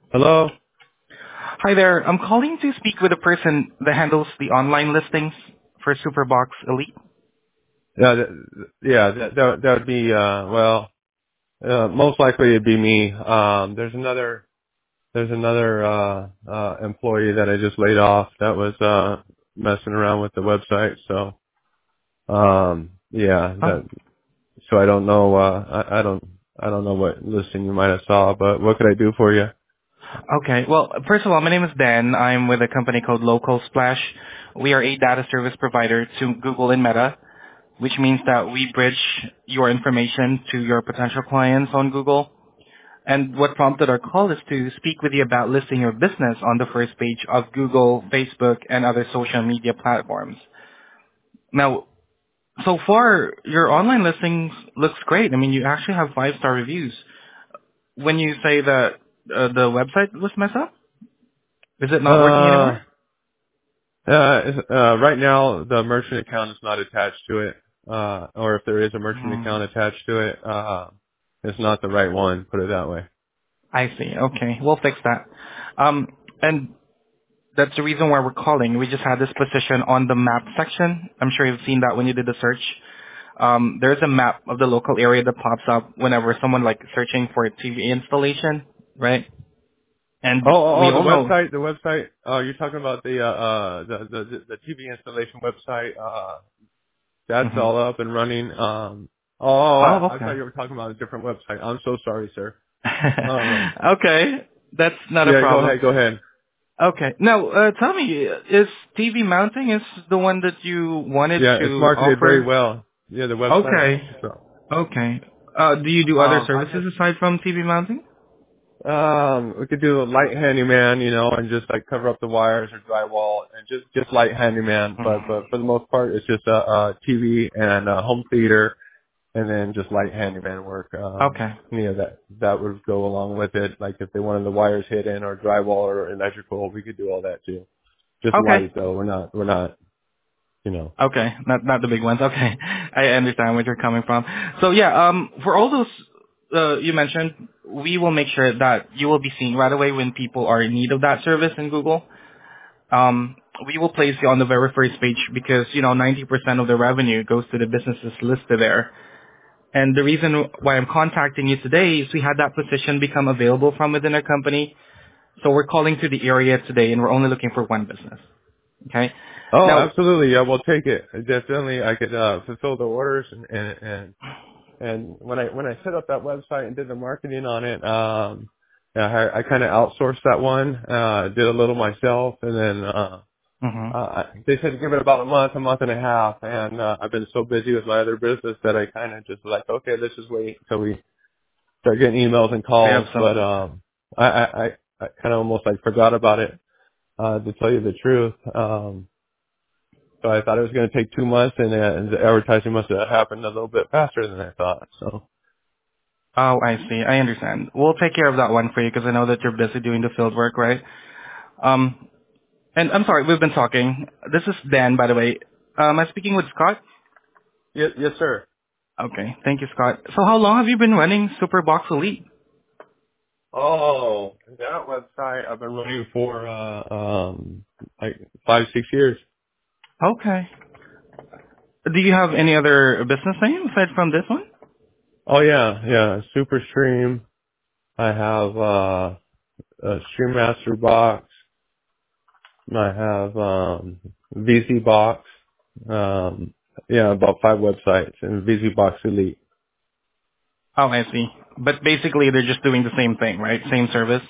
Hello? Hi there. I'm calling to speak with the person that handles the online listings for Superbox Elite. That would be, most likely it'd be me. There's another, employee that I just laid off that was, messing around with the website. So, Oh, so I don't know, I don't know what listing you might have saw, but what could I do for you? okay. Well, first of all, my name is Dan. I'm with a company called Local Splash. We are a data service provider to Google and Meta, which means that we bridge your information to your potential clients on Google. And what prompted our call is to speak with you about listing your business on the first page of Google, Facebook, and other social media platforms. Now, so far, your online listings looks great. I mean, you actually have 5-star reviews. When you say that the website was messed up, is it not working Uh, anymore? right now the merchant account is not attached to it. Or if there is a merchant Hmm, account attached to it, it's not the right one, put it that way. I see. Okay, we'll fix that. And that's the reason why we're calling. We just had this position on the map section. I'm sure you've seen that when you did the search. There's a map of the local area that pops up whenever someone like searching for a TV installation, right? And we The all know. website. Oh, you're talking about the TV installation website. That's Hmm. all up and running. Oh, I thought okay. you were talking about a different website. I'm so sorry, sir. Um, Okay, that's not a yeah, problem. go ahead. Okay. Now, tell me, is TV mounting is the one that you wanted Yeah, it's to marketed very offer? well. Yeah, the website. Okay. So, Okay. Do you do other I services aside from TV mounting? we could do a light handyman, and just like cover up the wires or drywall and just light handyman. Hmm. But for the most part, it's just a TV and a home theater and then just light handyman work. Okay. That would go along with it. Like if they wanted the wires hidden or drywall or electrical, we could do all that too. Just Okay. light though. We're not, you know. Okay. Not the big ones. Okay. I understand where you're coming from. So yeah, for all those you mentioned, we will make sure that you will be seen right away when people are in need of that service in Google. Um, we will place you on the very first page because, 90% of the revenue goes to the businesses listed there. And the reason why I'm contacting you today is we had that position become available from within our company. So we're calling to the area today and we're only looking for one business. Okay. Oh, Now, absolutely. Yeah, we'll take it. Definitely, I could fulfill the orders and when I set up that website and did the marketing on it, yeah, I kind of outsourced that one. Did a little myself, and then mhm. they said to give it about a month and a half, and I've been so busy with my other business that I kind of just like, okay, let's just wait until we start getting emails and We have calls. But some. I kind of almost like forgot about it, to tell you the truth. So I thought it was going to take 2 months, and the advertising must have happened a little bit faster than I thought. So. Oh, I see. I understand. We'll take care of that one for you because I know that you're busy doing the field work, right? And I'm sorry, we've been talking. This is Dan, by the way. Am I speaking with Scott? Yes, sir. Okay. Thank you, Scott. So how long have you been running Superbox Elite? Oh, that website I've been running for like 5, 6 years. Okay. Do you have any other business name aside from this one? Oh yeah. SuperStream. I have a StreamMaster box. I have VZ box. Yeah, about 5 websites and VZ box Elite. Oh, I see. But basically, they're just doing the same thing, right? Same service.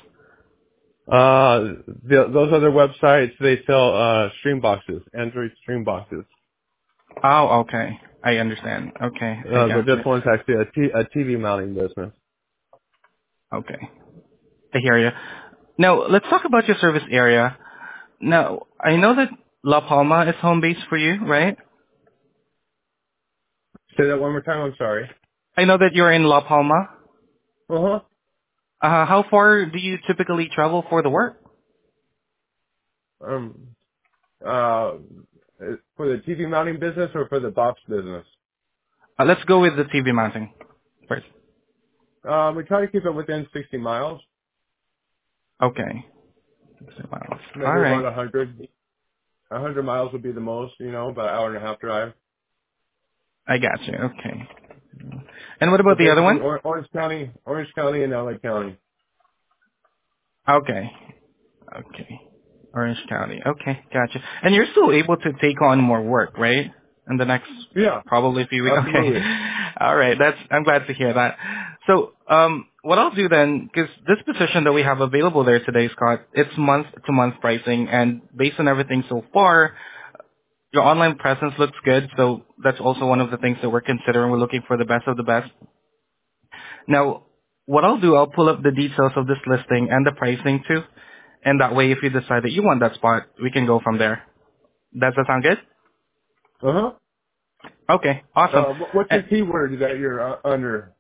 Those other websites they sell stream boxes, Android stream boxes. Oh, okay. I understand. Okay, I But got this it. one's actually a TV mounting business. Okay, I hear you. Now, let's talk about your service area. Now, I know that La Palma is home base for you, right? Say that one more time. I'm sorry. I know that you're in La Palma. Uh huh. How far do you typically travel for the work? Um, uh, for the TV mounting business or for the box business? Let's go with the TV mounting first. We try to keep it within 60 miles. Okay. 60 miles. All Maybe about right. 100. 100 miles would be the most, about an hour and a half drive. I got you. Okay. And what So about the other basically, one? Orange County, and LA County. Okay. Okay. Orange County. Okay, gotcha. And you're still able to take on more work, right? In the next Yeah, probably few weeks. Okay. absolutely. All right. I'm glad to hear that. So, what I'll do then, because this position that we have available there today, Scott, it's month to month pricing, and based on everything so far, your online presence looks good. So that's also one of the things that we're considering. We're looking for the best of the best. Now, what I'll do, I'll pull up the details of this listing and the pricing too. And that way, if you decide that you want that spot, we can go from there. Does that sound good? Uh huh. Okay, awesome. What's And your keyword that you're under?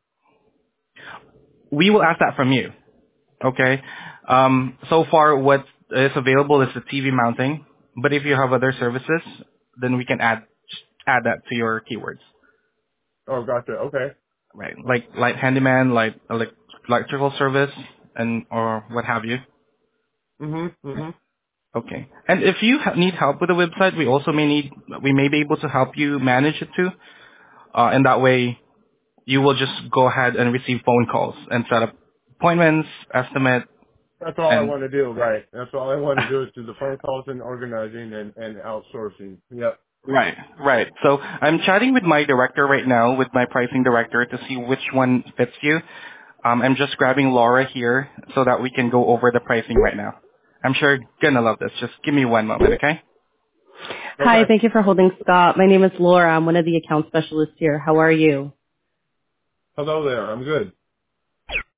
we will ask that from you. Okay. So far, what is available is the TV mounting. But if you have other services, then we can add that to your keywords. Oh, gotcha. Okay. Right. Like light handyman, electrical service, and or what have you. Mhm. Mhm. Okay. And if you need help with the website, we may be able to help you manage it too. And that way, you will just go ahead and receive phone calls and set up appointments, estimate, That's all I and want to do. Right. That's all I want to do is do the phone calls and organizing and outsourcing. Yep. right, right. So I'm chatting with my director right now, with my pricing director, to see which one fits you. I'm just grabbing Laura here so that we can go over the pricing right now. I'm sure you're gonna love this. Just give me one moment, okay? Hi, Okay. thank you for holding, Scott. My name is Laura. I'm one of the account specialists here. How are you? Hello there. I'm good.